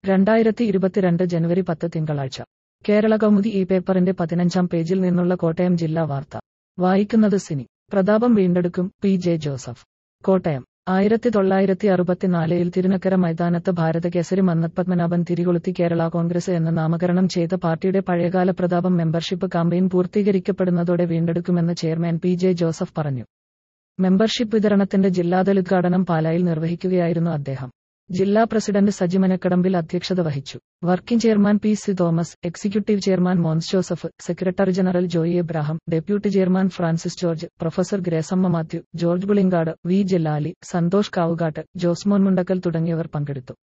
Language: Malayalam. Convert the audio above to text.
2022 ജനുവരി 10 തിങ്കളാഴ്ച കേരള കൗമുദി ഈ പേപ്പറിന്റെ 15-ാം പേജിൽ നിന്നുള്ള കോട്ടയം ജില്ലാ വാർത്ത വായിക്കുന്നത് സിനി. പ്രതാപം വീണ്ടെടുക്കും പി.ജെ. ജോസഫ്. കോട്ടയം 1964-ൽ തിരുനക്കര മൈതാനത്ത് ഭാരതകേസരി മന്നത്ത് പത്മനാഭൻ തിരികൊളുത്തി കേരള കോൺഗ്രസ് എന്ന് നാമകരണം ചെയ്ത പാർട്ടിയുടെ പഴയകാല പ്രതാപം മെമ്പർഷിപ്പ് കാമ്പയിൻ പൂർത്തീകരിക്കപ്പെടുന്നതോടെ വീണ്ടെടുക്കുമെന്ന് ചെയർമാൻ പി.ജെ. ജോസഫ് പറഞ്ഞു. മെമ്പർഷിപ്പ് വിതരണത്തിന്റെ ജില്ലാതല ഉദ്ഘാടനം പാലായിൽ നിർവഹിക്കുകയായിരുന്നു അദ്ദേഹം. ജില്ലാ പ്രസിഡന്റ് സജി മനക്കടമ്പിൽ അധ്യക്ഷത വഹിച്ചു. Working chairman P C. Thomas, executive chairman Monce Joseph, secretary general Joy Abraham, deputy chairman Francis George, professor Gracamma Mathew, George Pulinkad, V. Jalali, Santhosh Kavukattu, Josemon Mundakkal തുടങ്ങിയവർ പങ്കെടുത്തു.